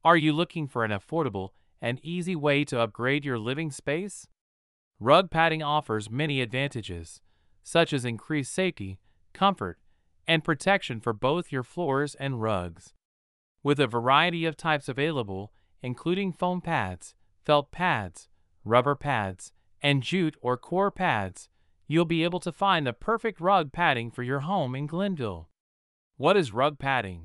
Are you looking for an affordable and easy way to upgrade your living space? Rug padding offers many advantages, such as increased safety, comfort, and protection for both your floors and rugs. With a variety of types available, including foam pads, felt pads, rubber pads, and jute or core pads, you'll be able to find the perfect rug padding for your home in Glenville. What is rug padding?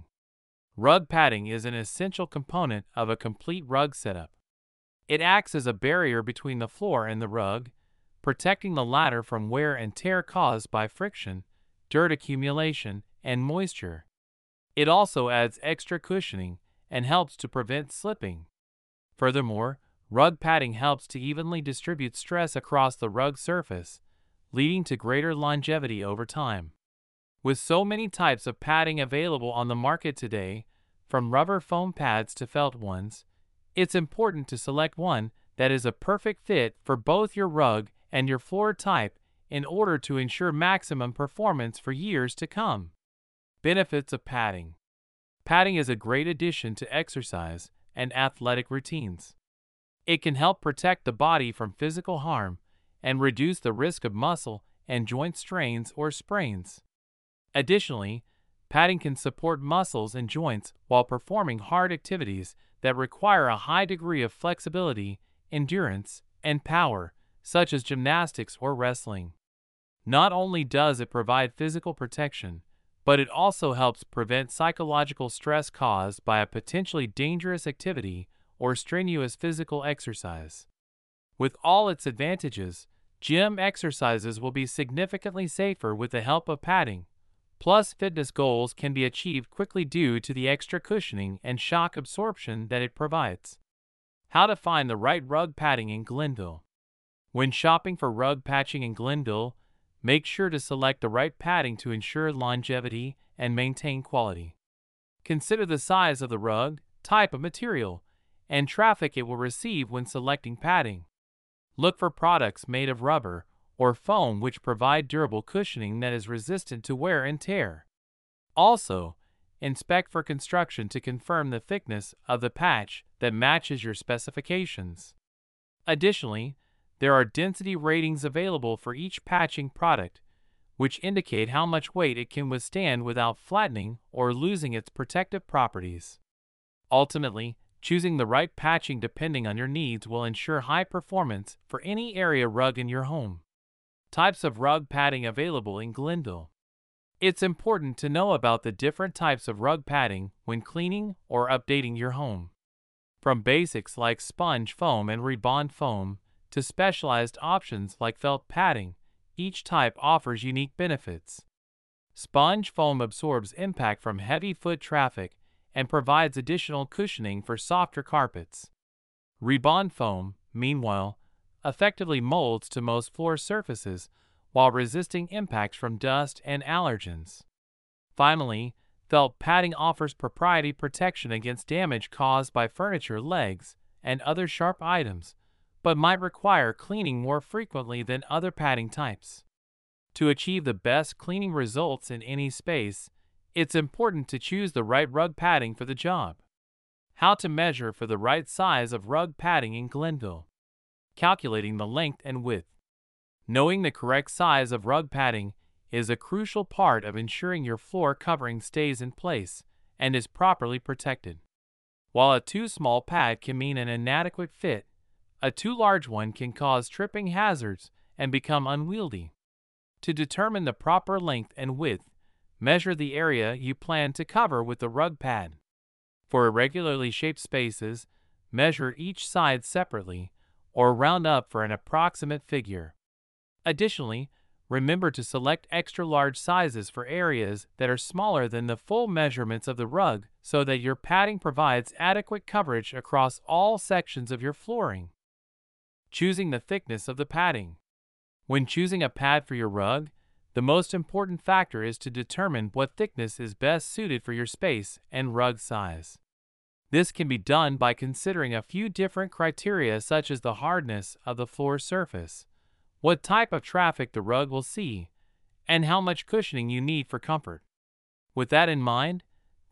Rug padding is an essential component of a complete rug setup. It acts as a barrier between the floor and the rug, protecting the latter from wear and tear caused by friction, dirt accumulation, and moisture. It also adds extra cushioning and helps to prevent slipping. Furthermore, rug padding helps to evenly distribute stress across the rug surface, leading to greater longevity over time. With so many types of padding available on the market today, from rubber foam pads to felt ones, it's important to select one that is a perfect fit for both your rug and your floor type in order to ensure maximum performance for years to come. Benefits of padding. Padding is a great addition to exercise and athletic routines. It can help protect the body from physical harm and reduce the risk of muscle and joint strains or sprains. Additionally, padding can support muscles and joints while performing hard activities that require a high degree of flexibility, endurance, and power, such as gymnastics or wrestling. Not only does it provide physical protection, but it also helps prevent psychological stress caused by a potentially dangerous activity or strenuous physical exercise. With all its advantages, gym exercises will be significantly safer with the help of padding. Plus, fitness goals can be achieved quickly due to the extra cushioning and shock absorption that it provides. How to find the right rug padding in Glenville. When shopping for rug patching in Glenville, make sure to select the right padding to ensure longevity and maintain quality. Consider the size of the rug, type of material, and traffic it will receive when selecting padding. Look for products made of rubber or foam which provide durable cushioning that is resistant to wear and tear. Also, inspect for construction to confirm the thickness of the patch that matches your specifications. Additionally, there are density ratings available for each patching product, which indicate how much weight it can withstand without flattening or losing its protective properties. Ultimately, choosing the right patching depending on your needs will ensure high performance for any area rug in your home. Types of rug padding available in Glenville. It's important to know about the different types of rug padding when cleaning or updating your home. From basics like sponge foam and Rebond foam to specialized options like felt padding, each type offers unique benefits. Sponge foam absorbs impact from heavy foot traffic and provides additional cushioning for softer carpets. Rebond foam, meanwhile, effectively molds to most floor surfaces while resisting impacts from dust and allergens. Finally, felt padding offers proprietary protection against damage caused by furniture legs and other sharp items, but might require cleaning more frequently than other padding types. To achieve the best cleaning results in any space, it's important to choose the right rug padding for the job. How to measure for the right size of rug padding in Glenville. Calculating the length and width. Knowing the correct size of rug padding is a crucial part of ensuring your floor covering stays in place and is properly protected. While a too small pad can mean an inadequate fit, a too large one can cause tripping hazards and become unwieldy. To determine the proper length and width, measure the area you plan to cover with the rug pad. For irregularly shaped spaces, measure each side separately or round up for an approximate figure. Additionally, remember to select extra large sizes for areas that are smaller than the full measurements of the rug so that your padding provides adequate coverage across all sections of your flooring. Choosing the thickness of the padding. When choosing a pad for your rug, the most important factor is to determine what thickness is best suited for your space and rug size. This can be done by considering a few different criteria such as the hardness of the floor surface, what type of traffic the rug will see, and how much cushioning you need for comfort. With that in mind,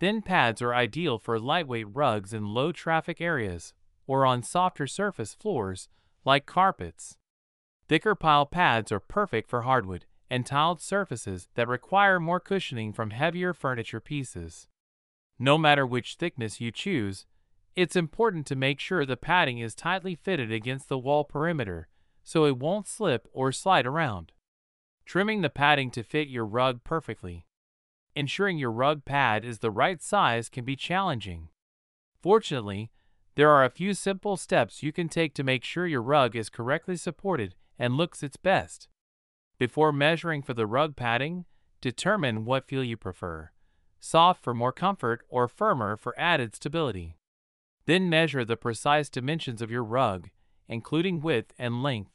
Thin pads are ideal for lightweight rugs in low-traffic areas or on softer surface floors like carpets. Thicker pile pads are perfect for hardwood and tiled surfaces that require more cushioning from heavier furniture pieces. No matter which thickness you choose, it's important to make sure the padding is tightly fitted against the wall perimeter so it won't slip or slide around. Trimming the padding to fit your rug perfectly. Ensuring your rug pad is the right size can be challenging. Fortunately, there are a few simple steps you can take to make sure your rug is correctly supported and looks its best. Before measuring for the rug padding, determine what feel you prefer: soft for more comfort or firmer for added stability. Then measure the precise dimensions of your rug, including width and length.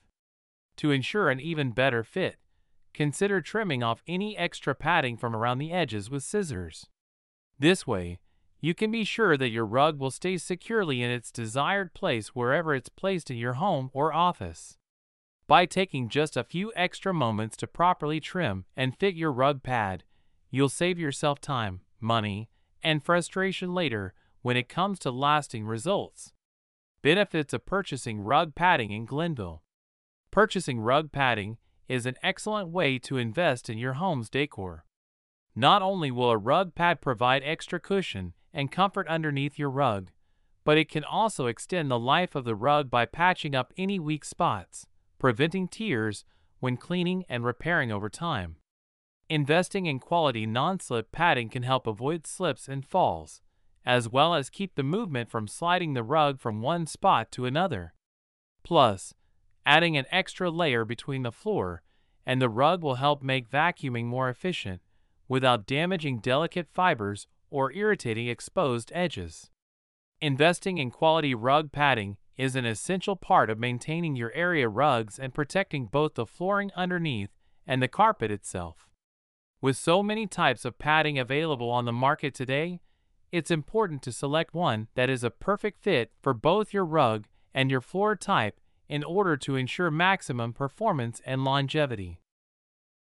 To ensure an even better fit, consider trimming off any extra padding from around the edges with scissors. This way, you can be sure that your rug will stay securely in its desired place wherever it's placed in your home or office. By taking just a few extra moments to properly trim and fit your rug pad, you'll save yourself time, money, and frustration later when it comes to lasting results. Benefits of purchasing rug padding in Glenville. Purchasing rug padding is an excellent way to invest in your home's decor. Not only will a rug pad provide extra cushion and comfort underneath your rug, but it can also extend the life of the rug by patching up any weak spots, preventing tears when cleaning and repairing over time. Investing in quality non-slip padding can help avoid slips and falls, as well as keep the movement from sliding the rug from one spot to another. Plus, adding an extra layer between the floor and the rug will help make vacuuming more efficient without damaging delicate fibers or irritating exposed edges. Investing in quality rug padding is an essential part of maintaining your area rugs and protecting both the flooring underneath and the carpet itself. With so many types of padding available on the market today, it's important to select one that is a perfect fit for both your rug and your floor type in order to ensure maximum performance and longevity.